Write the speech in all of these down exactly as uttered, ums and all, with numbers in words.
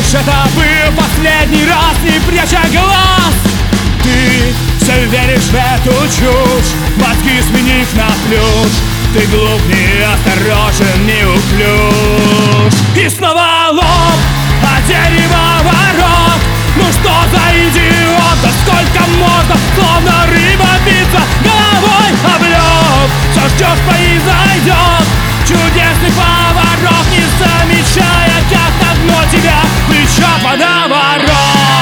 Думаешь, это был последний раз, не пряча глаз? Ты все веришь в эту чушь, мозги сменив на плюш. Ты глуп, неосторожен, неуклюж. И снова лоб, а дерево ворот. Ну что за идиот, да сколько можно, словно рыба биться головой об лед. Все ждешь, произойдет чудесный поворот, не замечая, как на дно тебя влечет водоворот.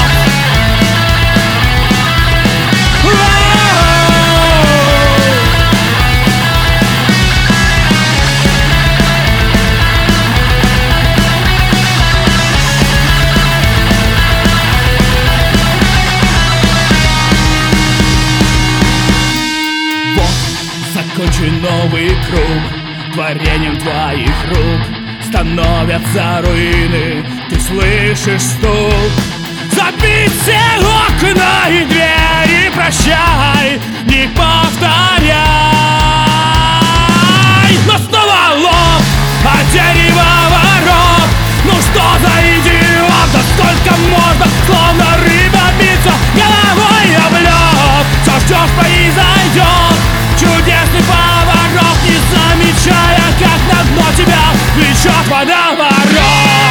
Закончен новый круг, творением твоих рук становятся руины, ты слышишь стук. Забить все окна и двери, прощай, не повторяй. Но снова лоб, а дерево ворот. Ну что за идиот, да сколько можно, словно рыба биться головой об лед. Все ждешь, произойдет чудесный поворот, не замечая, как на дно тебя влечет водоворот.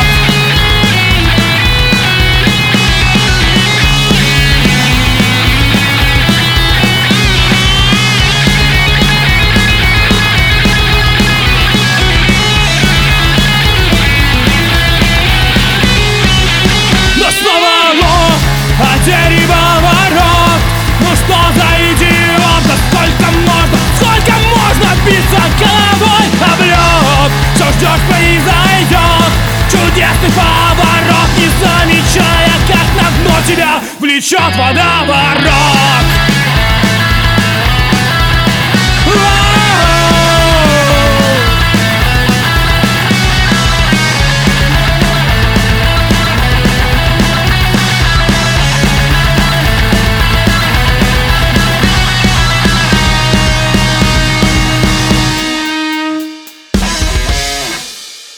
Но снова лоб, а дерево ворот. Ну что за идиот, да сколько можно, сколько можно биться головой об лед. Все ждешь, произойдет чудесный поворот, не замечая, как на дно тебя влечет водоворот.